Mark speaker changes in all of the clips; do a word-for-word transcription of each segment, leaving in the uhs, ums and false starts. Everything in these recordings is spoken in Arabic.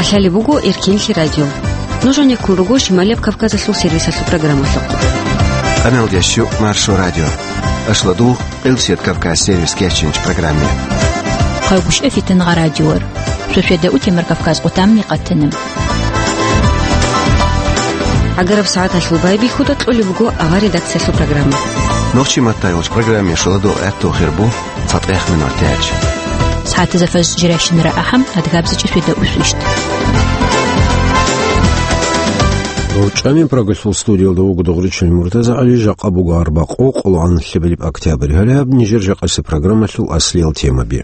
Speaker 1: Ахали бугу Иркинли радио. Нужен куругу Шималеп Кавказа су сервиса су программа су.
Speaker 2: Амел Ящу Маршу радио. Ашладу Элсет Кавказ сервис кечинч программе.
Speaker 3: Хайбуш эфитен радиор. Шушеда утимер Кавказ утамни каттенем.
Speaker 1: Агараб саат ашлубай бихудат улибугу ава редакция су программа.
Speaker 2: Ночи матайлш программе шладу этто хирбу фатех минутяч.
Speaker 3: ساعات زفز جراشن رأحم أدقابز جسويدا أسوشت.
Speaker 4: Чамин прогрессил студию до угода Гречель Муртаза Али Жакабу Гарбак около Ан Хибелип Октябрь. Галяб Нижер Жакаси программа шел ослил тема би.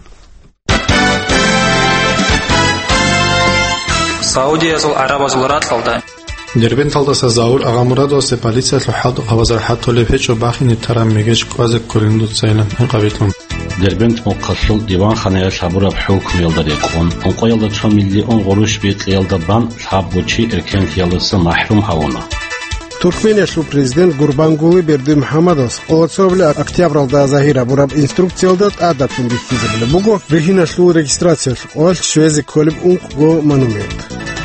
Speaker 5: Саудия зул Араба зул Ратлда.
Speaker 6: Дербен талдаса Заур Агамурадо се полиция лухад Авазархат Толефечо Бахини Тарам Мегеш Квазе Куринду Цайлам Инqabitlum.
Speaker 7: Дербент مقصل ديوان خانه صبر بحكم يلدر يكون انقو يلدر شو مليون غروش بيت يلدر بان حابوچي اركن يلدر محروم هاونا
Speaker 8: Туркмения шу президент Гурбангулы Берди Мухаммадос олцовля октябралда Захира бураб инструкциялдат адатун бихизебли буго рехина шу регистрация ол швези колиб унго монумент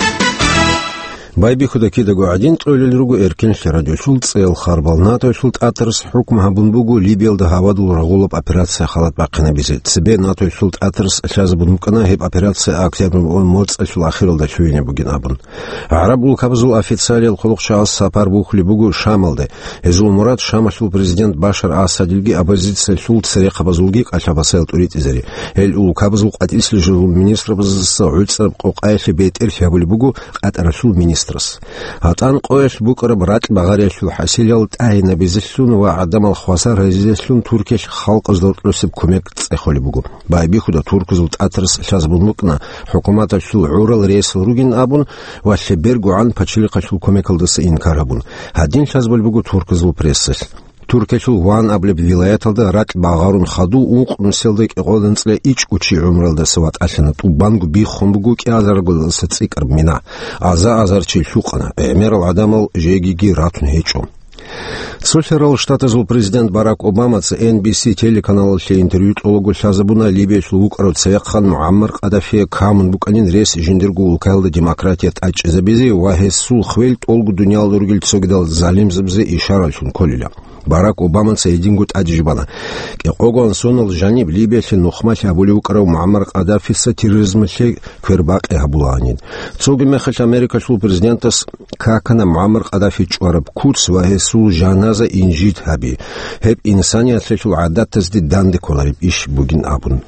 Speaker 4: Байби худаки дагу один тойлил ругу эркен радио шул цел харбал НАТО шул атрс хукм хабун бугу Либиялда хавадул рагулап операция халат бакына бизе себе НАТО шул атрс шаз бункана хеп операция октябрь он моц шул ахиралда шуйне бугин абун арабул кабзул официалил хулукча сапар бухли бугу шамалды эзул мурат шамашул президент Башар Асадилги оппозиция шул цере кабзулги кашабасел турит изери эл ул кабзул атисли жул министр бз уцрб қоқайфи бетер фабул бугу атарашул министр هاتان قويش بكرة برات بغاريشو حسيليال تاينا بيزشون وعدم الخواسار هزيزشون تركيش خلق ازدورت لسب كوميك تسيخولي بگو باي بيخودا تركزو تاترس شاز بلمكنا حكومات شو عورال رئيس روغين ابون وشبرگو عن پاچليقا شو كوميكل دس انكار ابون هادين شاز بلبگو تركزو بريسش Туркешул ван аблеб вилаяталда рат багарун хаду унқ нселдек иqodantsle ич учи умралда сват ашана тубангу би хомбугу ки азаргул сцикр мина аза азарчи шуқана эмерал адамал жегиги ратун хечо Соферал штата зул президент Барак Обама ц эн би си телеканал ше интервью толгу шазабуна Либия шлук роцехан Муаммар Кадафи камун буканин рес жиндиргу улкалда демократият ач забизи вахесул хвел толгу дунял дургил цогдал залим забзе ишара шун колиля Барак Обама ц эдингут аджибана ке огон сонал жаниб Либия ше нухмаш абули украв Муаммар Кадафи с терроризм ше квербак эхабуланин цоги мехаш Америка шул президентас какана Муаммар Кадафи чуараб курс вахесул жаназа инжит хаби хеп инсаният шул адат тазди данди колариб иш бугин абун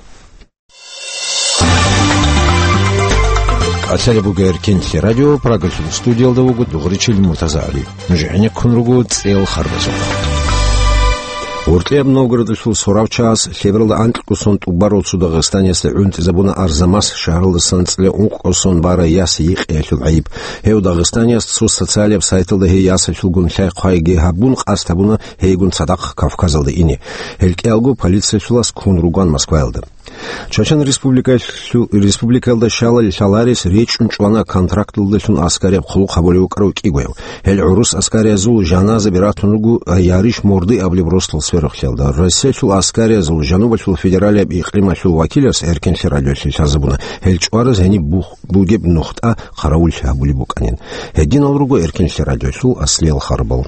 Speaker 4: Асали бугер кенти радио прогрессил студиялда угу Гречель Муртаза Али нужене кунругу цел харбазо Уртлеб Новгород шул соравчас севералда анткусон тубарол Дагестанияс унт забуна арзамас шахралда санцле ункусон бара яс их элшул айб хев Дагестанияс су социалев сайталда хе яс шулгун шай қайге хабун қастабуна хейгун садақ Кавказалда ини хелкелгу полиция шулас кунруган Москвалда Чачан республика республикалда шалал шаларис реч унчуана контрактылда шун аскария хулу қаболи украу кигоев хел урус аскария зул жаназа биратунугу яриш морды аблиб ростл сферах шалда Россия шул аскария зул жануба шул федералия иқлима шул вакилас эркен ширадио шазабуна хел чуара зани бух бугеб нухта қараул шабули буканин един алругу эркен ширадио шул аслел харбал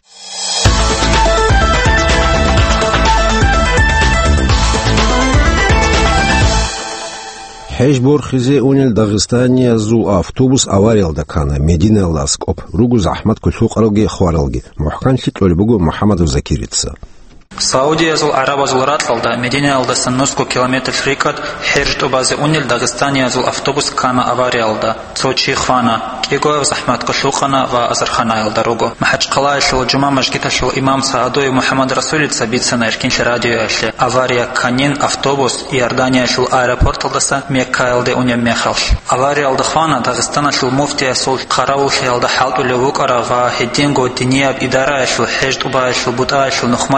Speaker 4: Хешбор хизе унил Дагестания зул автобус авариялда кана Медина ласкоп ругу захмат кушуқаралги хваралги мухкан шитлоли бугу Мухаммаду Закирица
Speaker 5: Саудия зул Араба зул Ратлда Медина алда нуску километр фрикат хержт обазе унил Дагестания зул автобус кана авариялда цочи хвана кего захмат кушуқана ва азархана алда ругу махачқала шул джума машгита шул имам Саадой Мухаммад Расулица бицана эркин радио ашле авария канин автобус Иордания шул аэропорт алдаса Мекка алда уня мехалш авария алда хвана Дагестана шул муфтия сул қараул алда халту левук ара ва хединго динияб идара шул хержт оба шул бута шул нухмаш лес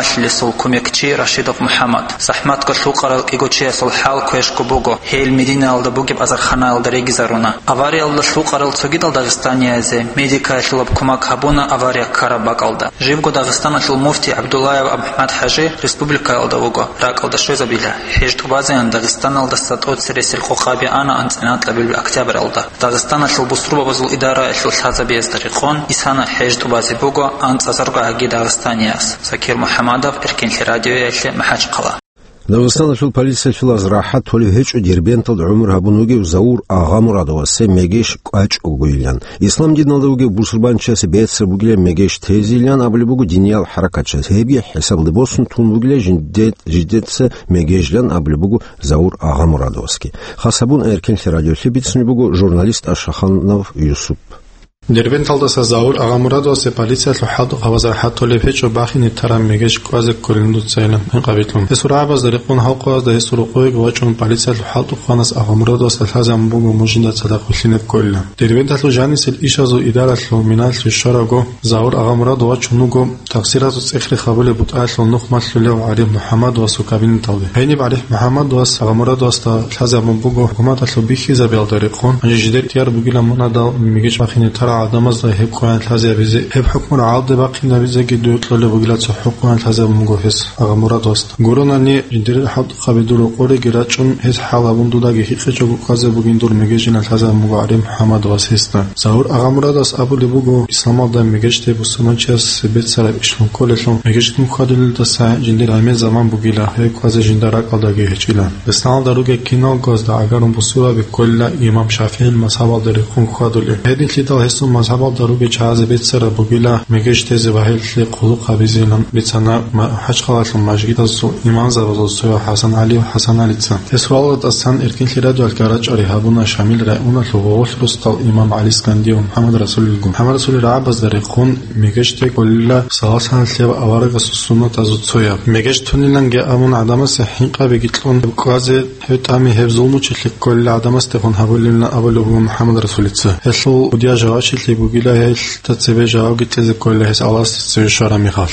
Speaker 5: сул кумекчи Рашидов Мухаммад. Захмат кошлукарал игоче сул хал квешку буго. Хейл Медина алда бугиб азархана алда регизаруна. Авария алда слукарал цогид алда Дагестаниязе. Медика шлуб кумак хабуна авария Карабак алда. Живго Дагестана шл муфти Абдуллаев Абхмад Хажи республика алда буго. Рак алда шо забиля. Хежт убазе ан Дагестан алда статот сресил хохаби ана анценат лабил октябрь алда. Дагестана шл буструба базул идара шл хаза бездарихон. Исана хежт убазе буго анц азарга аги Дагестанияс. Сакир Мухаммадов Иркинли радио яшли Махачкала.
Speaker 4: Дагестан шул полиция шул азрахат толи хеч дербентал умр хабунуги заур ага мурадова се мегеш кач угуйлян. Ислам диналдуги бусурбанчасы бетсе бугиле мегеш тезилян аблибугу диниал харакатчас. Хеби хесабды босын тунбугиле жиддет жиддетсе мегежлян аблибугу заур ага мурадовски. Хасабун Эркинли радио битснибугу журналист Ашаханов Юсуп.
Speaker 6: Дербенталда Заур Агамурадо се полиция лухад хавазархат толефечо бахини тарам мегеш квазе коринду цайлам инqabitlum. Эсурабаз дарикун хауқаз да эсурукой гвачун полиция лухад ханас Агамурадо салхазам бугу мужинда цадақулинет колла. Дербенталу жанис ил ишазу идаратлу минал фишараго Заур Агамурадо вачунуго тақсирату цехри хабуле бутатлу нухматлу Ариф Мухаммад ва сукабин талди. Хайни Ариф Мухаммад ва Агамурадо ста салхазам бугу хукуматлу бихи забел дарикун. Ажидет яр бугила монада мегеш бахини тарам عدم از هب قوان الحزب بیزی هب حکم عاد باقی نبیزه که دوت لله بگیرد حکم الحزب مگوهس اغمورا دوست گرونانی جدیر حد قبیدور قوری گرد چون هز حالا بندو داگه هیچ جو قاضی بگین دور میگیجین الحزب مگواریم محمد واسیستن زهور اغمورا دوست ابو لبوگو اسلام آدم میگشته بسمان چه سبت سر اسلام کلشون میگشتیم خودل دست جدیر همه زمان بگیله هیچ قاضی جدیر کالداگه هیچیله اسلام داروگه کینا قاضی اگرم بسوا بکل امام شافعی مذهب داری خون خودله هدی لیتا هست مذهب داروگه چهازه بیت سر بگیله میگشت زباهل لی قلق خبیزیلن بیتنا حج خالص ماجید از ایمان زبازوسو حسن علی و حسن علی تن اسرائیل دستان ارکین خیرد و الکارج عریهابون شامل رئون لغوال رستال امام علی اسکندی و محمد رسول الله محمد رسول الله عباس دریخون میگشت کل ساس هنسلی و آوارگ سنت از تویا میگشت تونیلن گه امون عدم صحیح قبیگیتلون قاضی هتامی حفظون و چلی کل عدم استخون حبولن اولو محمد رسول الله اسلو ودیا جواش لی بگیله هیچ تجربه جوابی تیز کله هیچ آواز تیز شارا میخواد.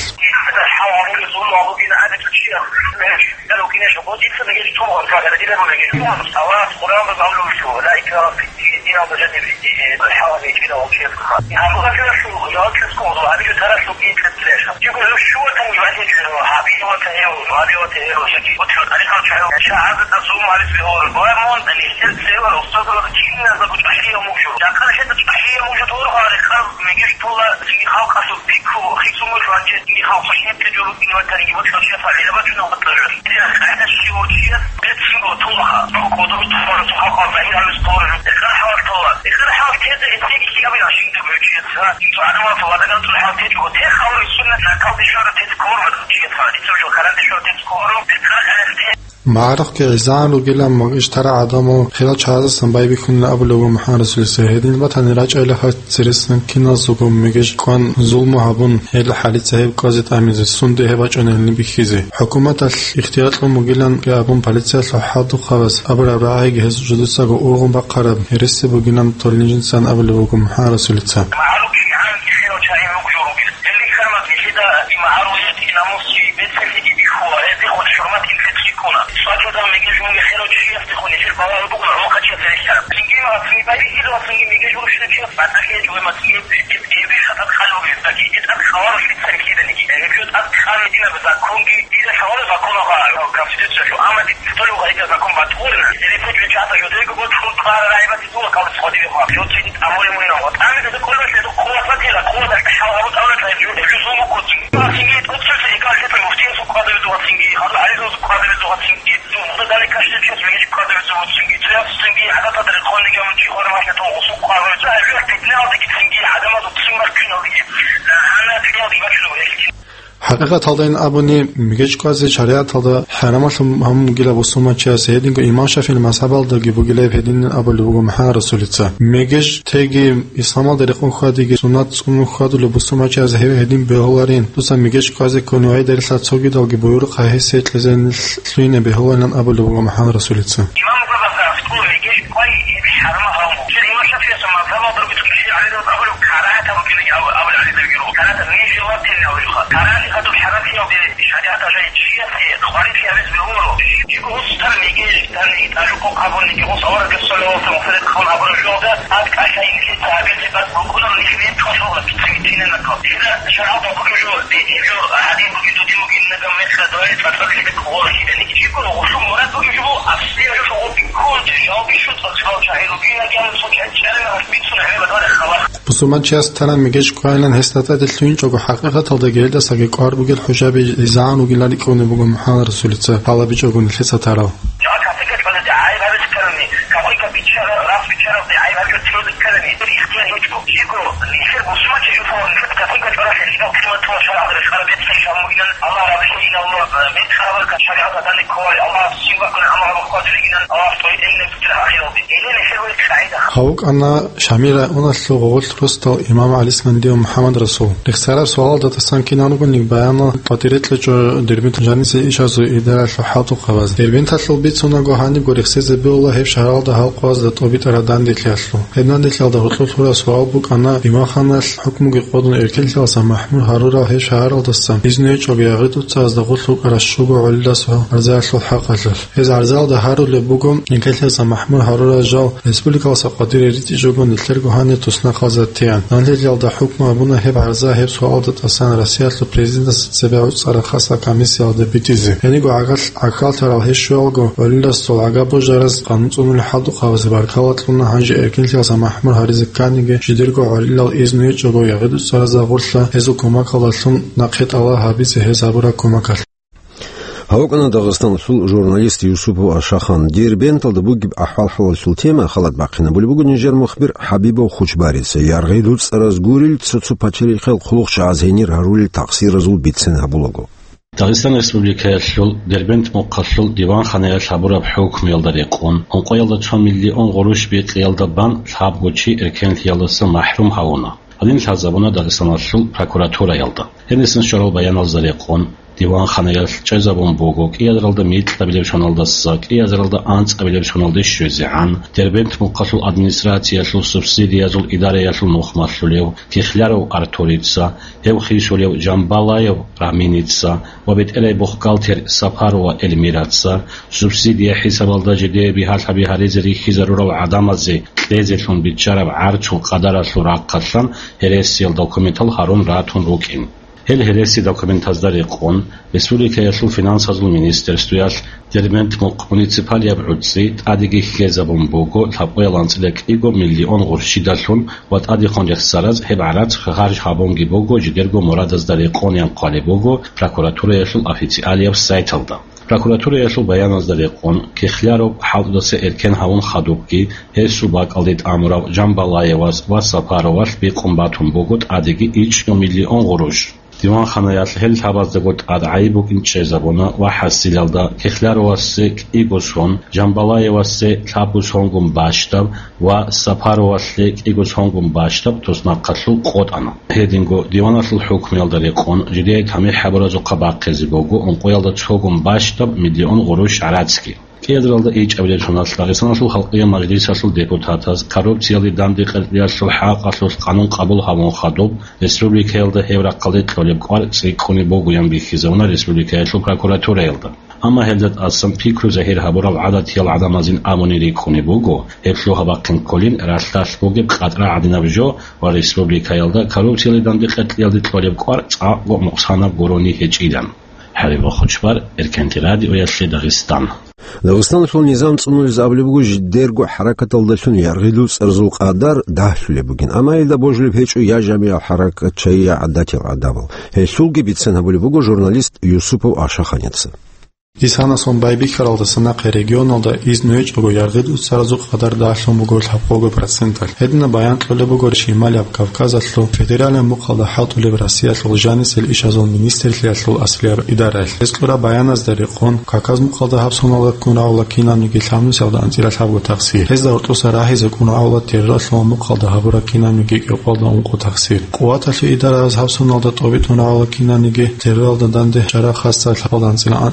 Speaker 6: معرف که عزان و گلم مگش تر آدمو خیلی چهارده سنبایی بکنن ابلو محمد رسول الله هدین با تنی راج ایله هات سرسن کینا زوگم مگش کن ظلم هبون هل حالیت صاحب کازت آمیزه سنده هباج آنلی بخیزه حکومت اختیارات لام گلن که ابون پلیسیا لحظه خواست ابر رای جهز جدوسا گو اورم بقرب هرسه بگینم تولنجن سن ابلو محمد رسول الله حقیقت هالدین ابونی میگه کازی شریعت هالدا حرامش هم گیلا بسوما چه سیدین که ایمان شافعی مذهب هالدا گیبو گیلا بدین ابول بگو محمد رسول الله میگه تگی اسلام در خون خودی که سنت اون خود لو بسوما چه از هدین به هولارین دوست میگه کازی کنوای در ساتسوگی دال گیبو رو قایه سیت لزن سوینه به هولان ابول بگو محمد رسول الله
Speaker 9: كوي بحرمها هم شيء ما شاف يسمى فما ضربت الشيء عليه أقول كراهة ممكن أو أو عليه ذكره كراهة ميش وقت إنه يخ كراهة هذا الحرام فيه بشهادة شيء شيء خوارج فيها بس بيقولوا يقول استر نيجي تاني تلقى قبول نيجي وصور الصلاة ومفرد خون عبر الجودة هذا كأشياء يمكن تعبير بس بقول إن يخلين تخشوا بتسويتين النقاط إذا شرعت كل شيء بيجوا هذه ممكن تدي ممكن نقام مثل دوائر فترة كده كبار كده نيجي يقولوا وشو مراد بيجوا أصلي شو هو بيكون تجاوب شو تصير شاهد وبينا كان صوت شارع بيتصل عليه بدل الخلاص
Speaker 6: بسومات جاست ترى ميجيش كويلن هستات التوين جو حقيقة تلدقيل ده ساقي كار بقول حجاب إزعان وقلنا يكون بقول محمد رسول الله على بيجون الحسة ترى هاوك أنا شاميرة أنا سلوغول رستو إمام علي سندي ومحمد رسول اختار سؤال ده تسان كنا نقول نبيانه قدرت لجو دربنت جانس إيش أزو إدارة الحاط وخواز دربنت هسلو بيت سونا جوهاني بقولخسيز بيولا هيف شهر ده هاوك واز ده طبيت ردان ديتلاسلو هدنا ديتلا ده رطل ثورة سؤال بوك أنا بما خانس حكم جقودن إركل تلاسا محمود هارورا هيف شهر ده السام إذن يجو بيغيتو تاز ده غطلو كرشوب على سو أرزاقلو حق أجل إذا أرزاق ده هارو لبوجم إنكل تلاسا محمود هارورا جو رسبوليكا وسقطير ريتي جوجون التلقو هاني تسنا خازتيان نانتيجة ده حكم أبونا هب أرزاق هب سؤال ده تسان رسيات البريزيدنت سبعة صار خاصة كميسيا ده بيتيزي يعني جو عقل عقل ترى هالشغل جو ولا استول عقبو جرس قانون الحد خواص بركات لنا هنج إركل تلاسا محمود هاريز كانيجي جديرجو على الإذن يجو يغيد صار زغورسلا هزو كوما كلاسون نقيت الله هابيس هزابورا كوما كل
Speaker 4: هاوكنا داغستان سول журналист Юсупов Ашахан Дербентал да бугиб ахвал хавал сул тема халат бақина були бугу нижер мухбир Хабибов Хучбарица яргай дуц разгурил цуцу пачери хел хулухча азенир харули тақсир разул битсен хабулого
Speaker 7: داغستان республика сул Дербент муқассул диван ханaya шабура хукм ялдар якун он qoyalda çon milyon qurush bit yalda ban sabguchi erken yalısı mahrum havuna adin hazabuna Dağıstan sул prokuratura yalda hendesin şoral bayan alzar yakun divan xanaya çözabun bogok yazıldı mit tabelib şonalda sak yazıldı ans tabelib şonalda şözean Derbent muqassul administrasiyası subsidiyazul idareyasul nuxmaslulev kixlarov artoritsa ev xisholev jambalayev raminitsa ve bit eley buxgalter saparova elmiratsa subsidiya hisabalda jide bihal habi harizri xizarurov adamazi lezetun bitcharav archu qadara suraqasan heresiyal dokumental harun ratun rukin هل هرسي دوكومنتازدار يقون رسوليكا يسل فينانسازل مينسترستويال ديرمنت مونيسيبال يبعودسي تاديغي خيزابون بوغو لابويا لانسلك إيغو مليون غرشيدالون وات ادي خون يخسارز هبعرات خارج هابونغي بوغو جديرغو مرادازدار يقون ينقالي بوغو پروكوراتورا يسل افيتسياليف سايتلدا Prokuratura yasıl bayan azları yakın ki xiyarov havdası erken havun xadubki her subak aldit amurav Jambalayevas ve Saparovas bir kumbatun bogut adigi iç milyon qurush. Divan xanayat hel habazda got ad aybuk inçezabona ve hasilalda ki xiyarovası igoson Jambalayevası tabuson gum baştab ve Saparovası igoson gum baştab tosna qatlu qod ana. Hedingo divan asıl hukm yaldar yakın jidiyet hami habarazu qabaqezi bogu on qoyalda çogum baştab milyon qurush aratski. Kiyadralda iç abdel şonasları sanasıl halkıya meclis asıl deputataz korrupsiyalı dandi qiliyasıl haq asıl qanun qabul havon xadob respublika yılda hevra qalit qolib qar sikoni boguyan bixizona respublika yıl prokuratura yılda ama heldet asım pikru zahir haburav adat yıl adamazin amoniri koni bogu hepslu habaqin kolin rastlas bogu qatra adinavjo ve respublika yılda korrupsiyalı dandi qiliyasıl qolib qar qa ve nuqsana goroni heçidan Хабибов Хучбар эркенти радио ясли Дагыстан
Speaker 4: Дагыстан шул низам цунул заблебуг ждерго харакат алдашун яргилу царзул qaдар дахле бугин ама илда божлеб хечу я жамия харакат чая адатил адавал хесулги битсен хаблебуг журналист Юсупов Ашаханец Исанасон байбик харалдасына регионалда изнөч ого яргыду саразук кадар дашлым бугол хапого процентал эдна баян толе бугор шималия Кавказ аслу федеральный мукалда хатуле Россия служанис эл ишазон министрлик аслу аслер идара эсклора баяназ дариқон Кавказ мукалда хапсонала кунаула кинам нигилхамну савда антира хабго таксир хезда ортоса рахиз кунаула терраслу мукалда хабура кинам нигиқолда унқу таксир қуаташлу идара аз хапсоналда тобитунаула кинам ниги терралда данде жара хасса хабалансила антва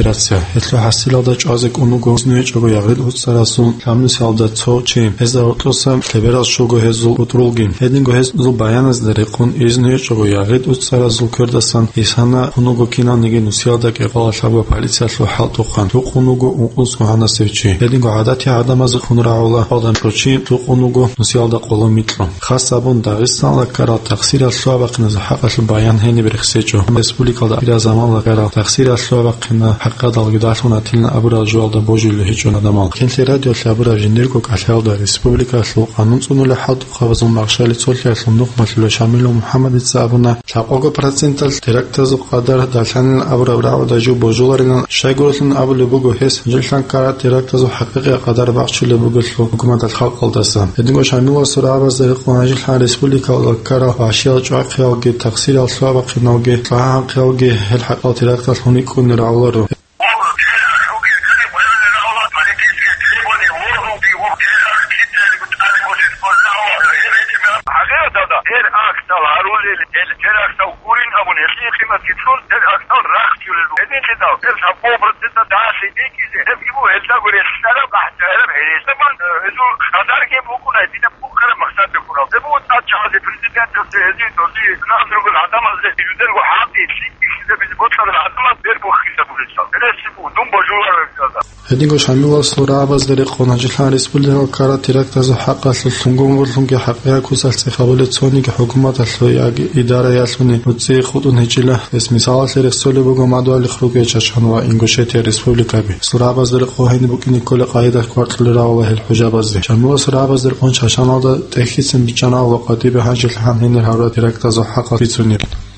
Speaker 6: операция. Если хасилда чазек онуго снуечого ягрид уцарасун ламнусалда цочи эзаотлоса леверас шого хезул утрулгин. Эдинго хезул баяназ дерекун изнуечого ягрид уцарасул кёрдасан исана онуго кинаниги нусиалда кефала шаба полиция лухалтухан. Туқунуго уқус ханасевчи. Эдинго адати адамаз хунраула адам шочи туқунуго нусиалда қоломитло. Хасабун Дагестан кара тақсир алшаба қиназ хақаш баян хени берхсечо. Республикада ира заман кара тақсир алшаба қина хаққа далгидашуна тилна абура жуалда божил хечон адамал. Кенли радио лабура жиндерго кашалда республика шло қанун цунула хат қавазун мақшали цолхи сундуқ матло шамилу Мухаммад исабуна шақого процентал терактазу қадар далхан абура брауда жу божуларин шайгурлин абулу бугу хес жилхан кара терактазу хақиқи қадар бақшуле бугуслу хукумат алхалқ алдасан. Эдинго шамилу сурабаз дерқонажил хан республика кара ашиал чуақиалги тақсир алшаба қинауги қиалги хел хаққа терактаз хуникун раулару. Эдинго шамила сурабаз дерқонажил хан республика кара терактаз хаққа сулунгон лунги хақя кусалци қабул цониги хукумат аллояги идара ясуни уци худун хичила эс мисал сересоле буго мадуали хруге чашанва ингушетия республикаби сурабаз дерқоҳини букини коли қаида кварталера хел хужабазди шамила сурабаз дерқон чашаналда техисин бичана вақати бе хажил хан хини хавра терактаз хаққа бицунир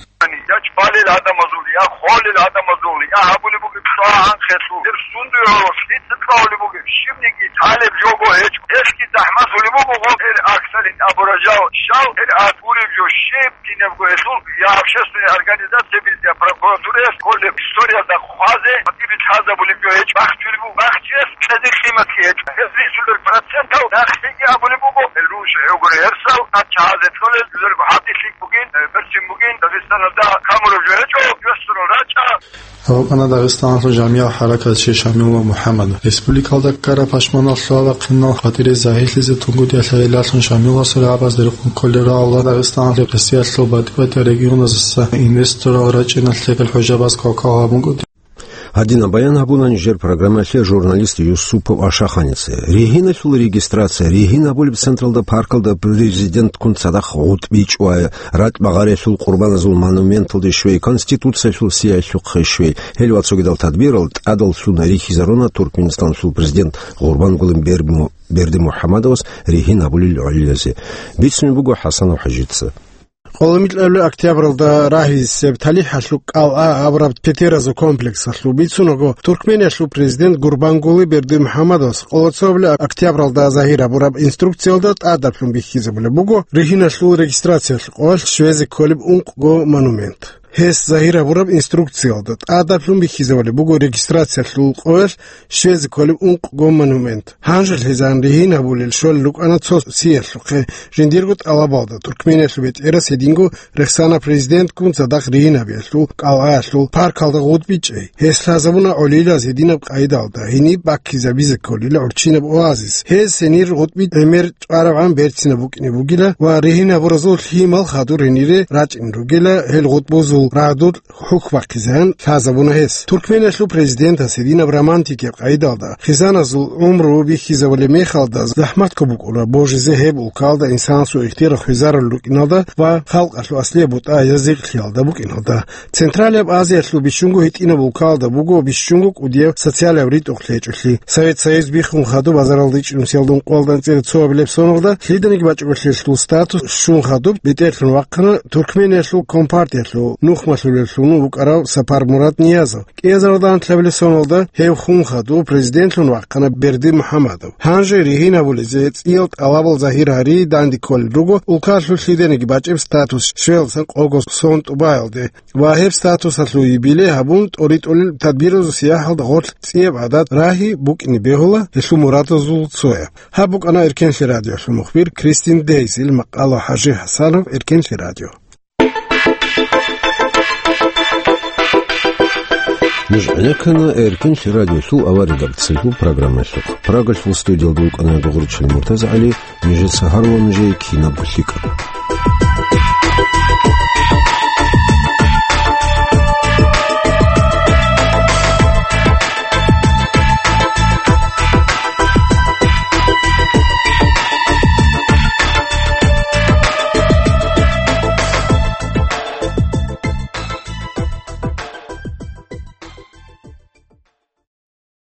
Speaker 6: طالب جوجو هيك اسكي زحمه ولبوغو غير اكثر ابرجاو شاو الاتوري جو شيب كينبغو يسول يا общественная организация بيزيا прокуратура كل история да خازه بدي بتحاسب ولبيو هيك وقت ولبو وقت يس كذا قيمه هيك هذه سول البرسنت او داخلي ابو لبوغو الروش يوغر يرسل اتحاسب كل يزرغو حاطي فيك بوغين برسم بوغين داغستان دا كامرو جو هيك يسرو راچا أنا داغستان تو جامعه حرکت شامل محمد республика кара пашмана слава қино хатире захилизе тунгуди асайласон шамил асра абаз дерқун колера алла дагестан репрессия слободи ва региона заса инвестора рачина сепел хожабас кока бугуди
Speaker 4: Адина баян абунан жер программасе журналист Юсупов Ашаханице. Регина сул регистрация. Регина болип централда паркалда президент кунцадах утбич уа рат багаре сул курбан зул монументалды швей конституция сул сиясу хшвей. Хел вацогидал тадбирал адал сул нарихи зарона Туркменистан сул президент Гурбангулы Берди Мухаммадовс Регина болил ализе. Битсми бугу Хасанов хажитса.
Speaker 8: Қолымит әлі октябрда рахиз сеп талих ашлук ал-а абраб петеразу комплекс ашлу битсуного Туркмения ашлу президент Гурбангулы Берди Мухаммадовс қолыцовлі октябрда захира бураб инструкциялдат адаплум бихиза бұлі бұғы рехин ашлу регистрация ашлук ол швези коліб унқ го монумент. Хес захира бураб инструкциялдат адаплум бихиза бұлі бұғы регистрация ашлук ол швези коліб унқ го монумент. Ханжал хезан рехина бұлі шол лук анатсос си ашлук жендергут алабалда Туркмения ашлу бет эрас Динго рехсана президент кун задах рина бешлу алашлу паркалда гудбичей хеслазавуна олила зедина қайдалда хини баккиза бизе колила орчина оазис хес сенир гудбит эмер араван бертсина букини бугила ва рехина буразул химал хадур хинире рачин ругила хел гудбузул радуд хук вакизан хазавуна хес Туркмения шлу президент седина брамантике қайдалда хизаназул умру бихиза вале мехалда захмат кобукула божизе хебул калда инсан су ихтира хизар лукиналда ва خلق أصله أصلي بوتا يزيق خيال ده بوك إنه ده سنتراليا بآزيا أصله بيشونغو هيت إنه بوكال ده بوكو بيشونغو كوديا سوسيال أوريت أخليج أخلي سويت سايز بيخون خادو بازار الديش نمسيالدون قوالدان تير تصوب بلب صونغ ده خليدنك باج أخلي أصله ستاتوس شون خادو بيتير في الوقنا تركمين أصله كومبارتي أصله نوخ مسؤول أصله بوك أراو سفار مراد نيازو كيزر دان تلبل صونغ ده هيو خون خادو بريزيدنت الوقنا بردي محمدو هانجي ريهينا بوليزيت إيلت ألابل زهير هاري داندي كول روغو وكاشلو خليدنك باج ستاتوس شويلسن قوغوس سونت وبايلدي واهب ستاتوس هتلو يبيلي هابونت أوريت أولي تدبيرو سياحة غوت سيب عدد راهي بوك إني بيهولا يسلو مراتو زول سويا هابوك أنا إركين في راديو شو مخبير كريستين دايزي المقالة حاجي حسانوف إركين في راديو
Speaker 4: مش عنكنا إركن في راديو سو أوارد بتسلو برنامج سوق براغل في الاستوديو دوك أنا دغرتش المرتزع عليه نجي سهر ونجي كينا بوسيكا.